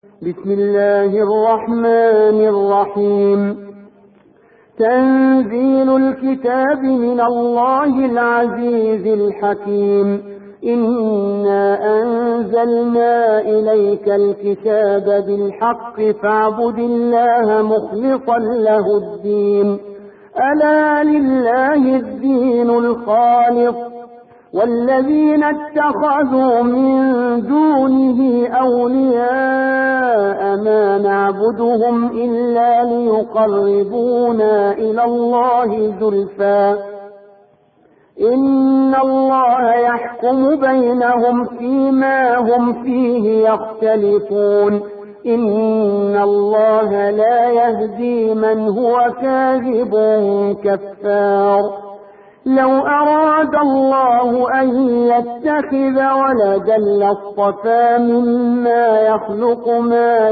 بسم الله الرحمن الرحيم. تنزيل الكتاب من الله العزيز الحكيم. إنا أنزلنا إليك الكتاب بالحق فاعبد الله مخلصا له الدين. ألا لله الدين الخالص، والذين اتخذوا من دونه أولياء ما نعبدهم إلا ليقربونا إلى الله زلفى إن الله يحكم بينهم فيما هم فيه يختلفون. إن الله لا يهدي من هو كاذب كفار. لو أراد الله أن يتخذ ولدا لاصطفى مما يخلق ما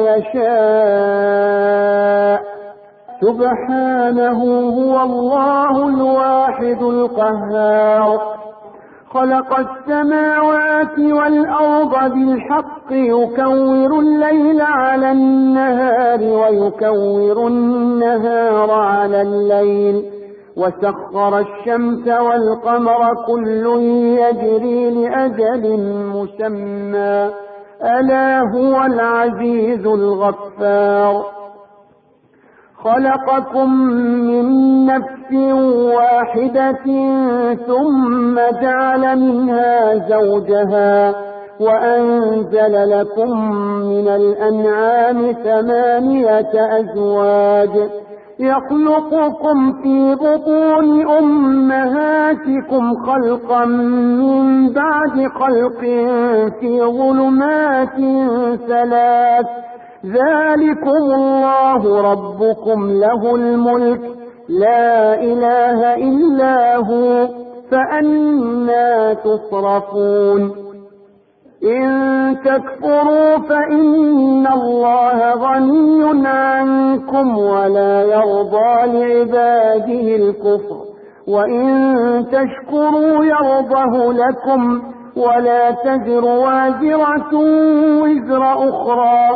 يشاء، سبحانه هو الله الواحد القهار. خلق السماوات والأرض بالحق يكور الليل على النهار ويكور النهار على الليل، وسخر الشمس والقمر كل يجري لأجل مسمى، ألا هو العزيز الغفار. خلقكم من نفس واحدة ثم جعل منها زوجها وأنزل لكم من الأنعام 8 أزواج يخلقكم في بطون أمهاتكم خلقا من بعد خلق في ظلمات 3. ذلكم الله ربكم له الملك لا إله إلا هو، فأنى تصرفون؟ إن تكفروا فإن الله غني عنكم ولا يرضى لعباده الكفر، وإن تشكروا يرضه لكم ولا تزر وازرة وزر أخرى،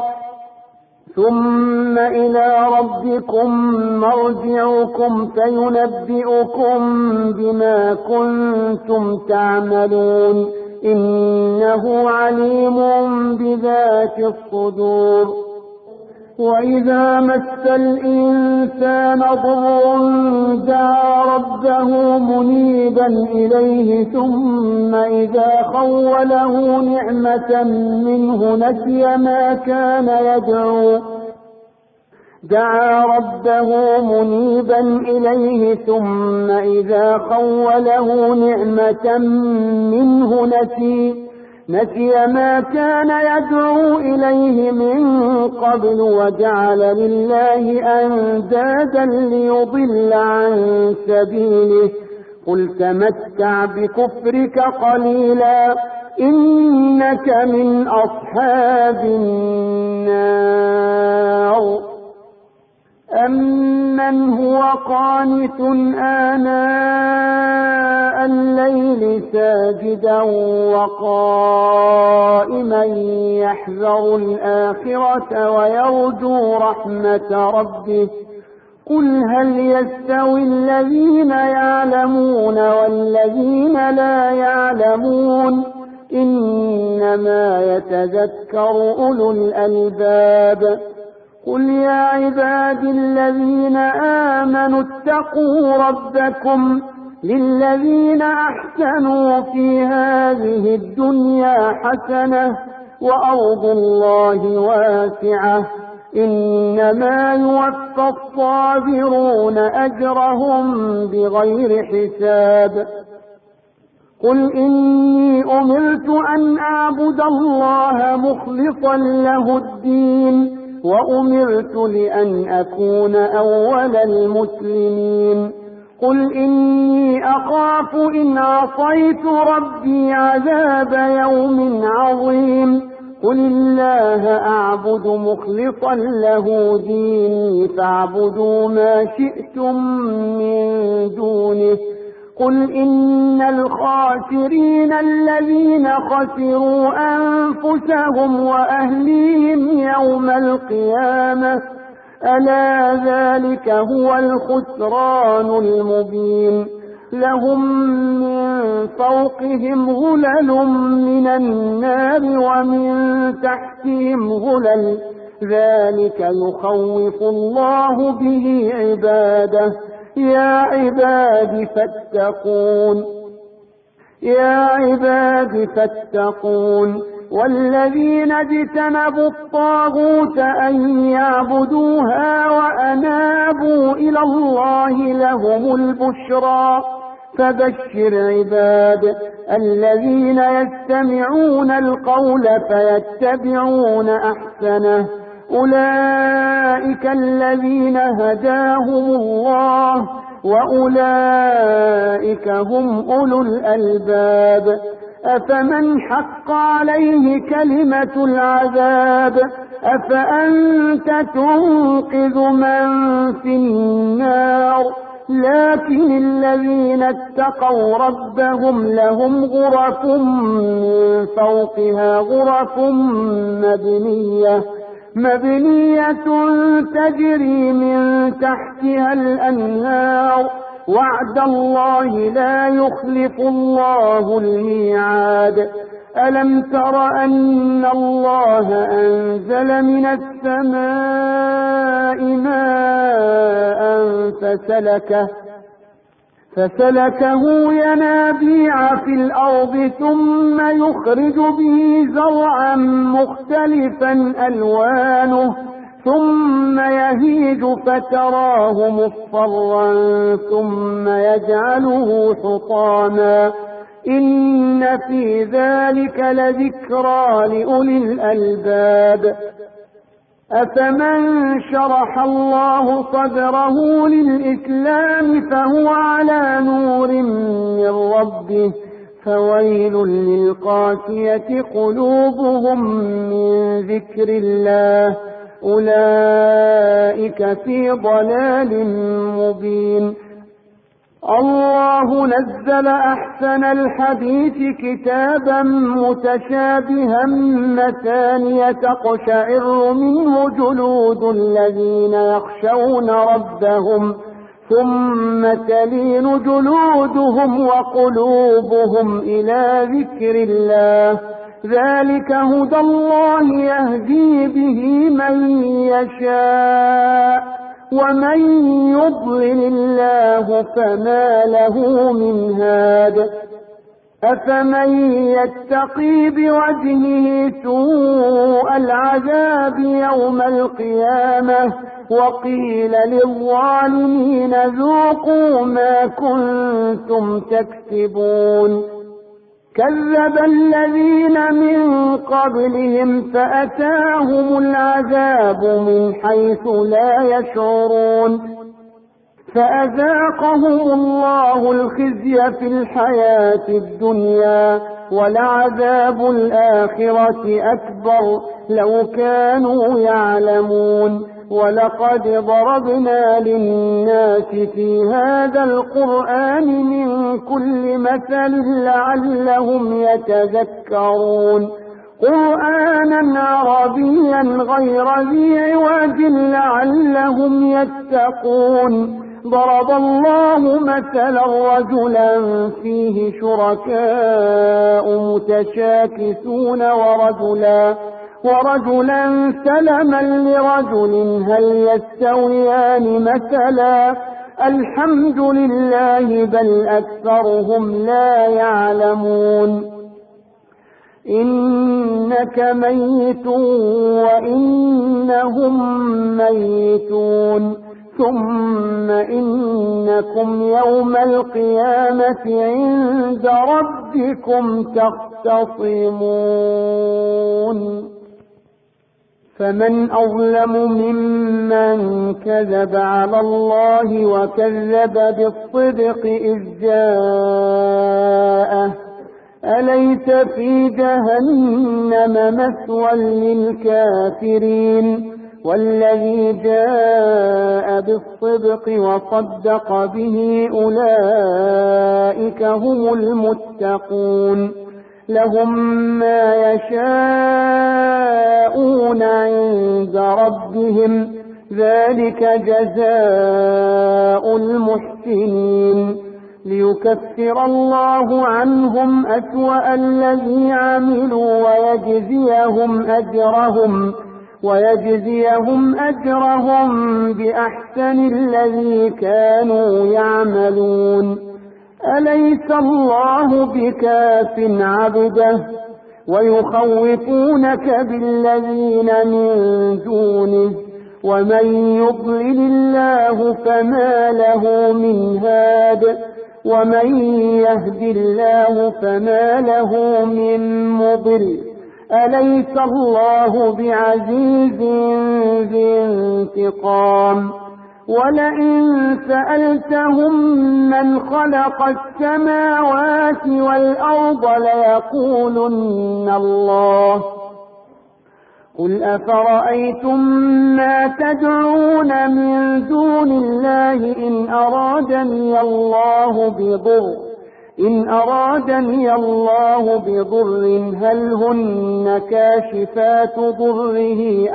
ثم إلى ربكم مرجعكم فينبئكم بما كنتم تعملون، إنه عليم بذات الصدور. وإذا مس الإنسان ضر دعا ربه منيبا إليه ثم إذا خوله نعمة منه نسي ما كان يدعو دعا ربه منيبا إليه ثم إذا خوله نعمة منه نسي ما كان يدعو إليه من قبل وجعل لله أندادا ليضل عن سبيله. قل تمتع بكفرك قليلا إنك من أصحاب النار. أمن هو قانت آناء الليل ساجدا وقائما يحذر الآخرة ويرجو رحمة ربه، قل هل يستوي الذين يعلمون والذين لا يعلمون، إنما يتذكر أولو الألباب. قل يا عبادي الذين آمنوا اتقوا ربكم للذين أحسنوا في هذه الدنيا حسنة وأرض الله واسعة، إنما يوفى الصابرون أجرهم بغير حساب. قل إني أمرت أن أعبد الله مخلصا له الدين وأمرت لأن أكون أول المسلمين. قل إني أخاف إن عصيت ربي عذاب يوم عظيم. قل الله أعبد مخلصا له ديني فاعبدوا ما شئتم من دونه. قل إن الخاسرين الذين خسروا أنفسهم وأهليهم يوم القيامة ألا ذلك هو الخسران المبين لهم من فوقهم غلل من النار ومن تحتهم غلل ذلك يخوف الله به عباده يا عباد فاتقون والذين اجتنبوا الطاغوت أن يعبدوها وأنابوا إلى الله لهم البشرى فبشر عباد الذين يستمعون القول فيتبعون أحسنه أولئك الذين هداهم الله وأولئك هم أولو الألباب أفمن حق عليه كلمة العذاب أفأنت تنقذ من في النار لكن الذين اتقوا ربهم لهم غرف من فوقها غرف مبنية تجري من تحتها الأنهار وعد الله لا يخلف الله الميعاد ألم تر أن الله أنزل من السماء ماء فسلكه ينابيع في الأرض ثم يخرج به زرعا مختلفا ألوانه ثم يهيج فتراه مصفرا ثم يجعله حطاما إن في ذلك لذكرى لأولي الألباب أفمن شرح الله صدره للإسلام فهو على نور من ربه فويل للقاسية قلوبهم من ذكر الله أولئك في ضلال مبين الله نزل أحسن الحديث كتابا متشابها مثانية تقشعر منه جلود الذين يخشون ربهم ثم تلين جلودهم وقلوبهم إلى ذكر الله ذلك هدى الله يهدي به من يشاء ومن يضلل الله فما له من هاد أفمن يتقي بوجهه سوء العذاب يوم القيامة وقيل للظالمين ذوقوا ما كنتم تكسبون كذب الذين من قبلهم فأتاهم العذاب من حيث لا يشعرون فأذاقهم الله الخزي في الحياة الدنيا ولعذاب الآخرة أكبر لو كانوا يعلمون ولقد ضربنا للناس في هذا القرآن من كل مثل لعلهم يتذكرون قرآنا عربيا غير ذي عوج لعلهم يتقون ضرب الله مثلا رجلا فيه شركاء متشاكسون ورجلا سلما لرجل هل يستويان مثلا الحمد لله بل أكثرهم لا يعلمون إنك ميت وإنهم ميتون ثم إنكم يوم القيامة عند ربكم تختصمون فمن أظلم ممن كذب على الله وكذب بالصدق إذ جاءه أليس في جهنم مثوى للكافرين والذي جاء بالصدق وصدق به أولئك هم المتقون لهم ما يشاءون عند ربهم ذلك جزاء المحسنين ليكفر الله عنهم أسوأ الذي عملوا ويجزيهم أجرهم بأحسن الذي كانوا يعملون أليس الله بكاف عبده ويخوفونك بالذين من دونه ومن يضلل الله فما له من هاد ومن يهد الله فما له من مضل أليس الله بعزيز ذي انتقام ولئن سألتهم من خلق السماوات والأرض ليقولن الله قل أفرأيتم ما تدعون من دون الله إن أرادني الله بضر هل هن كاشفات ضره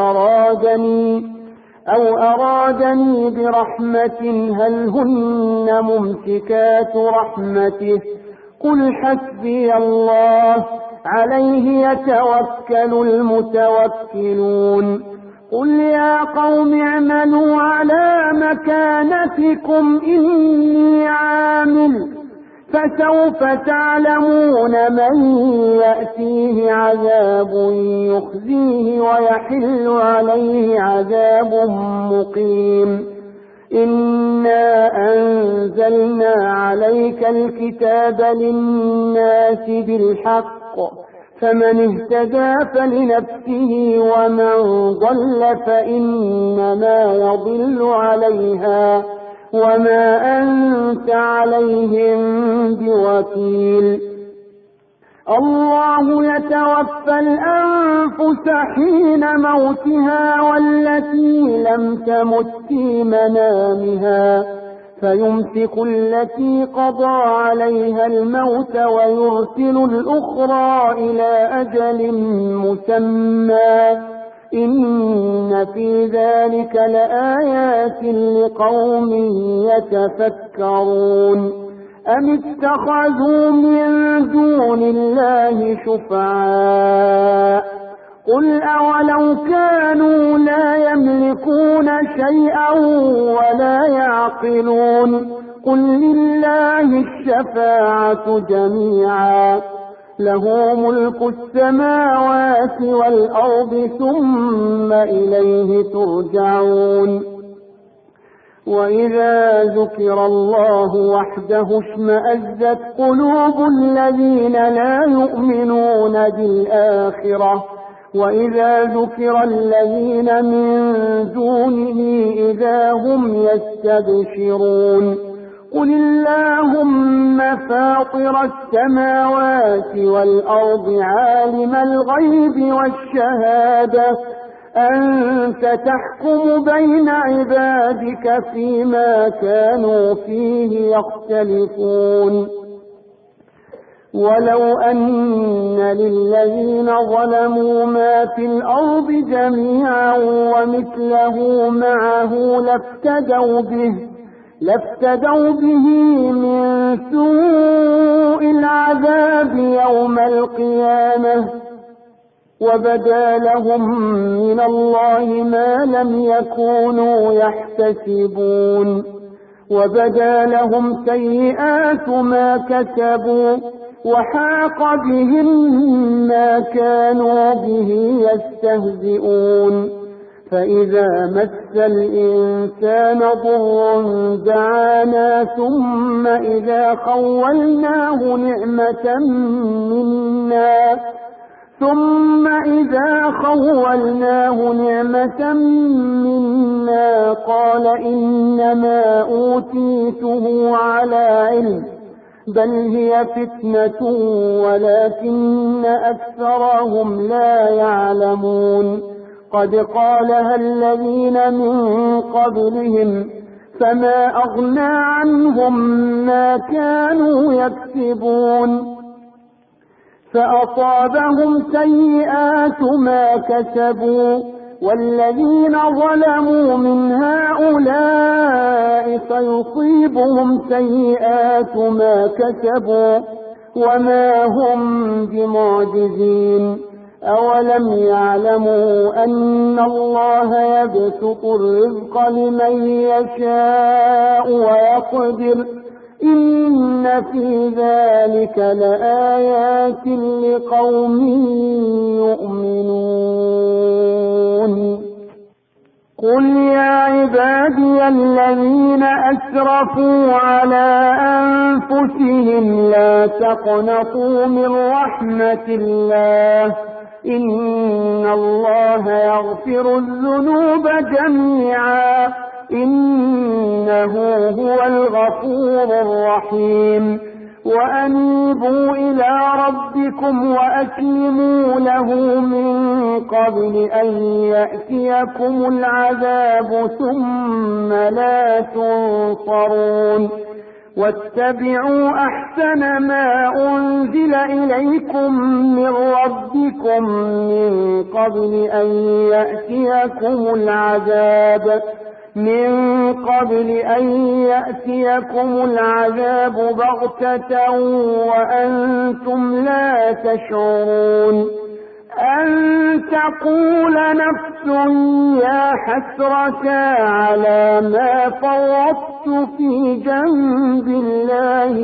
أو أرادني برحمة هل هن ممسكات رحمته قل حسبي الله عليه يتوكل المتوكلون قل يا قوم اعملوا على مكانتكم إني عامل فسوف تعلمون من يأتيه عذاب يخزيه ويحل عليه عذاب مقيم إنا أنزلنا عليك الكتاب للناس بالحق فمن اهتدى فلنفسه ومن ضل فإنما يضل عليها وما أنت عليهم بوكيل الله يتوفى الأنفس حين موتها والتي لم تمت في منامها فيمسك التي قضى عليها الموت ويرسل الأخرى إلى أجل مسمى إن في ذلك لآيات لقوم يتفكرون أم اتخذوا من دون الله شفعاء قل أولو كانوا لا يملكون شيئا ولا يعقلون قل لله الشفاعة جميعا له ملك السماوات والأرض ثم إليه ترجعون وإذا ذكر الله وحده اشمأزت قلوب الذين لا يؤمنون بالآخرة وإذا ذكر الذين من دونه إذا هم يستبشرون قل اللهم فاطر السماوات والأرض عالم الغيب والشهادة أنت تحكم بين عبادك فيما كانوا فيه يختلفون ولو أن للذين ظلموا ما في الأرض جميعا ومثله معه لافتدوا به من سوء العذاب يوم القيامة وبدا لهم من الله ما لم يكونوا يحتسبون وبدا لهم سيئات ما كسبوا وحاق بهم ما كانوا به يستهزئون فإذا مس الإنسان ضر دعانا ثم إذا خولناه نعمة منا قال إنما أوتيته على علم بل هي فتنة ولكن أكثرهم لا يعلمون قد قالها الذين من قبلهم فما أغنى عنهم ما كانوا يكسبون فأصابهم سيئات ما كسبوا والذين ظلموا من هؤلاء سيصيبهم سيئات ما كسبوا وما هم بمعجزين أولم يعلموا أن الله يبسط الرزق لمن يشاء ويقدر إن في ذلك لآيات لقوم يؤمنون قل يا عبادي الذين أسرفوا على أنفسهم لا تقنطوا من رحمة الله إن الله يغفر الذنوب جميعا إنه هو الغفور الرحيم وأنيبوا إلى ربكم وأسلموا له من قبل أن يأتيكم العذاب ثم لا تنصرون واتبعوا أحسن ما أنزل إليكم من ربكم من قبل أن يأتيكم العذاب بغتة وأنتم لا تشعرون أن تقول نفس يا حسرة على ما فرطت في جنب الله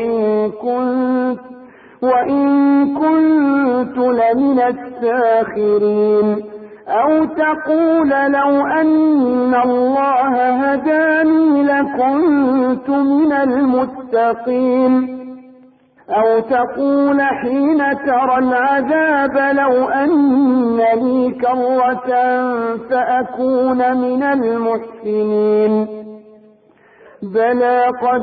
وإن كنت لمن الساخرين أو تقول لو أن الله هداني لكنت من المتقين أو تقول حين ترى العذاب لو أن لي كرة فأكون من المحسنين بلى قد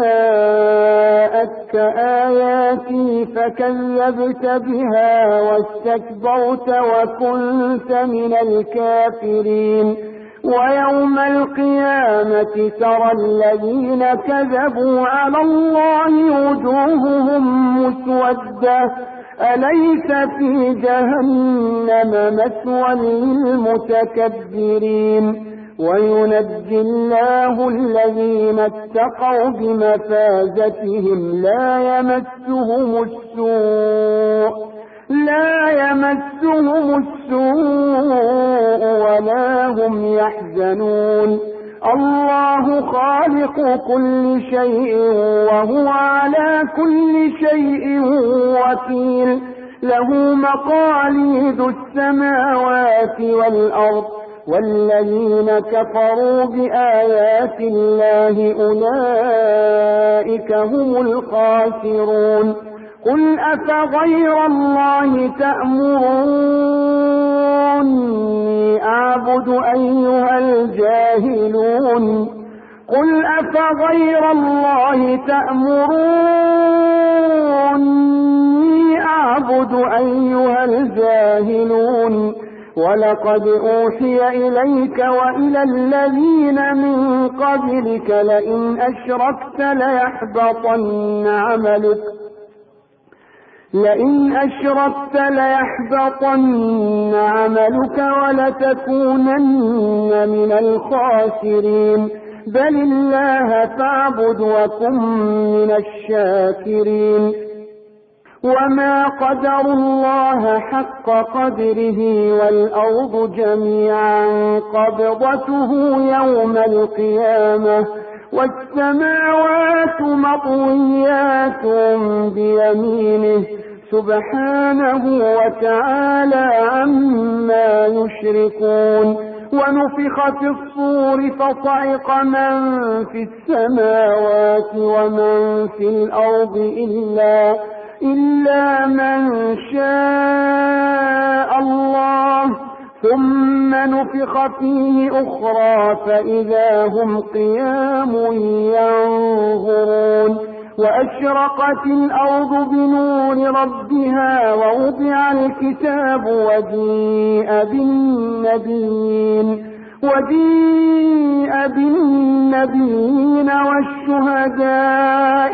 جاءتك آياتي فكذبت بها واستكبرت وكنت من الكافرين ويوم القيامة ترى الذين كذبوا على الله وجوههم مسودة أليس في جهنم مثوى للمتكبرين وينجي الله الذين اتقوا بمفازتهم لا يمسهم السوء ولا هم يحزنون الله خالق كل شيء وهو على كل شيء وكيل له مقاليد السماوات والأرض والذين كفروا بآيات الله أولئك هم الخاسرون قل أفغير الله تأمروني أعبد أيها الجاهلون قل أفغير الله تأمروني أعبد أيها الجاهلون ولقد أوحي إليك وإلى الذين من قبلك لئن أشركت ليحبطن عملك ولتكونن من الخاسرين بل الله فاعبد وكن من الشاكرين وما قدروا الله حق قدره والأرض جميعا قبضته يوم القيامة والسماوات مطويات بيمينه سبحانه وتعالى عما يشركون ونفخ في الصور فصعق من في السماوات ومن في الأرض إلا من شاء الله ثم نفخ فيه أخرى فإذا هم قيام ينظرون وأشرقت الأرض بنور ربها ووضع الكتاب وجيء بالنبيين والشهداء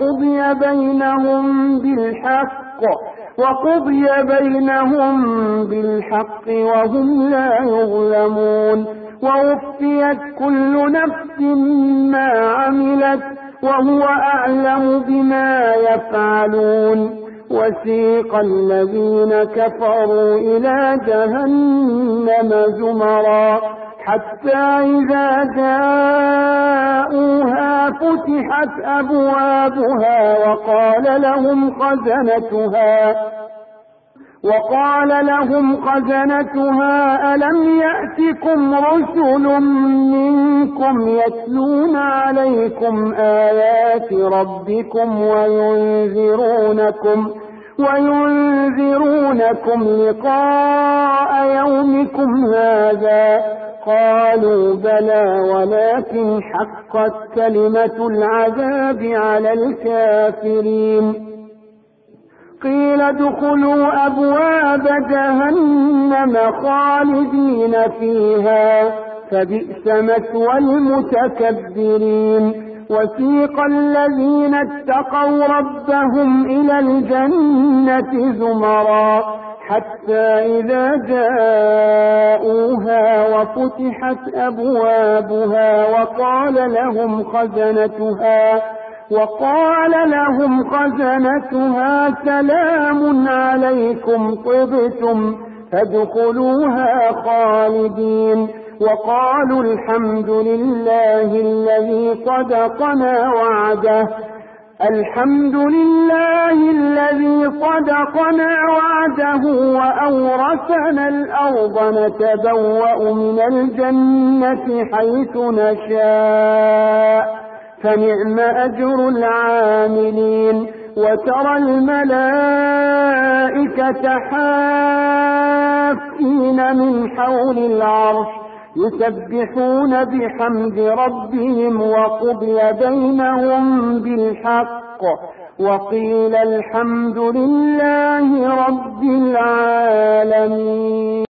وقضي بينهم بالحق وهم لا يظلمون ووفيت كل نفس ما عملت وهو أعلم بما يفعلون وسيق الذين كفروا إلى جهنم زمرا حتى إذا جاءوها فتحت أبوابها وقال لهم خزنتها ألم يأتكم رسل منكم يتلون عليكم آيات ربكم وينذرونكم لقاء يومكم هذا قالوا بلى ولكن حقت كلمة العذاب على الكافرين قيل ادخلوا أبواب جهنم خالدين فيها فبئس مثوى المتكبرين وسيق الذين اتقوا ربهم إلى الجنة زمرا حتى إذا جاءوها وفتحت أبوابها وقال لهم خزنتها سلام عليكم طبتم فادخلوها خالدين وقالوا الحمد لله الذي صدقنا وعده وأورثنا الأرض نتبوأ من الجنة حيث نشاء فنعم أجر العاملين وترى الملائكة حافين من حول العرش يسبحون بحمد ربهم وقضي بينهم بالحق وقيل الحمد لله